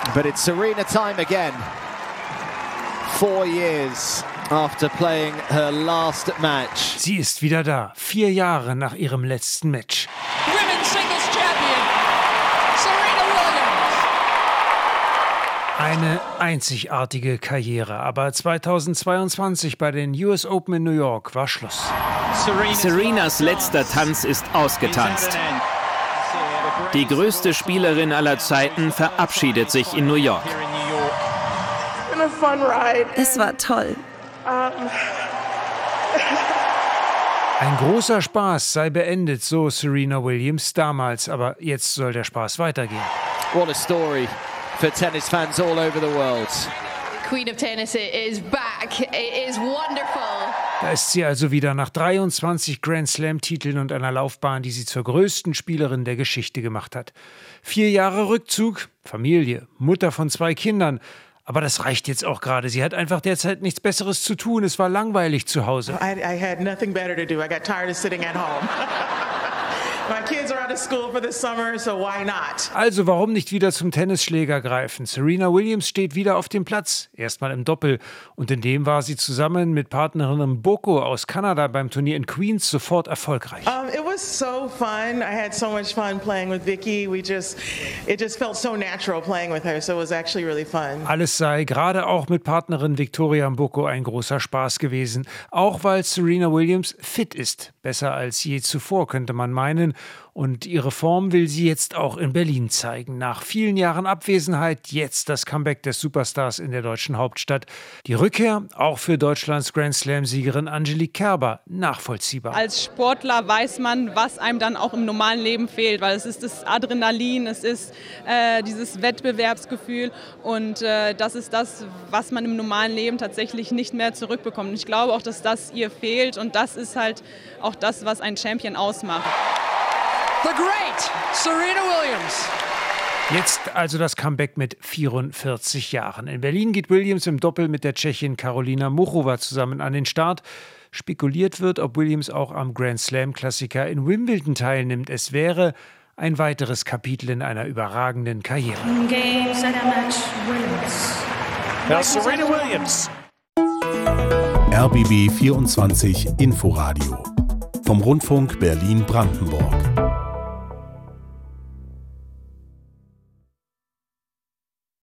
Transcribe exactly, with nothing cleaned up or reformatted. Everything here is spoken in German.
But it's Serena time again. Four years after playing her last match. Sie ist wieder da, vier Jahre nach ihrem letzten Match. Women's Singles Champion, Serena Williams. Eine einzigartige Karriere, aber zweitausendzweiundzwanzig bei den U S Open in New York war Schluss. Serenas letzter Tanz ist ausgetanzt. Die größte Spielerin aller Zeiten verabschiedet sich in New York. Es war toll. Ein großer Spaß sei beendet, so Serena Williams damals, aber jetzt soll der Spaß weitergehen. What a story for tennis fans all over the world. Queen of Tennis is back. It is wonderful. Da ist sie also wieder nach dreiundzwanzig Grand Slam-Titeln und einer Laufbahn, die sie zur größten Spielerin der Geschichte gemacht hat. Vier Jahre Rückzug, Familie, Mutter von zwei Kindern. Aber das reicht jetzt auch gerade. Sie hat einfach derzeit nichts Besseres zu tun. Es war langweilig zu Hause. I, I had nothing better to do. I got tired of sitting at home. My kids are out of school for the summer, so why not? Also warum nicht wieder zum Tennisschläger greifen? Serena Williams steht wieder auf dem Platz, erstmal im Doppel. Und in dem war sie zusammen mit Partnerin Mboko aus Kanada beim Turnier in Queens sofort erfolgreich. Um, it was so fun. I had so much fun playing with Vicky. We just, it just felt so natural playing with her, so it was actually really fun. Alles sei gerade auch mit Partnerin Victoria Mboko ein großer Spaß gewesen. Auch weil Serena Williams fit ist. Besser als je zuvor, könnte man meinen. Und ihre Form will sie jetzt auch in Berlin zeigen. Nach vielen Jahren Abwesenheit jetzt das Comeback des Superstars in der deutschen Hauptstadt. Die Rückkehr auch für Deutschlands Grand Slam-Siegerin Angelique Kerber nachvollziehbar. Als Sportler weiß man, was einem dann auch im normalen Leben fehlt, weil es ist das Adrenalin, es ist äh, dieses Wettbewerbsgefühl und äh, das ist das, was man im normalen Leben tatsächlich nicht mehr zurückbekommt. Und ich glaube auch, dass das ihr fehlt und das ist halt auch das, was einen Champion ausmacht. The great Serena Williams. Jetzt also das Comeback mit vierundvierzig Jahren. In Berlin geht Williams im Doppel mit der Tschechin Karolina Muchova zusammen an den Start. Spekuliert wird, ob Williams auch am Grand Slam-Klassiker in Wimbledon teilnimmt. Es wäre ein weiteres Kapitel in einer überragenden Karriere. Game, set a match, Williams. Now Serena Williams. R B B vierundzwanzig Inforadio vom Rundfunk Berlin-Brandenburg.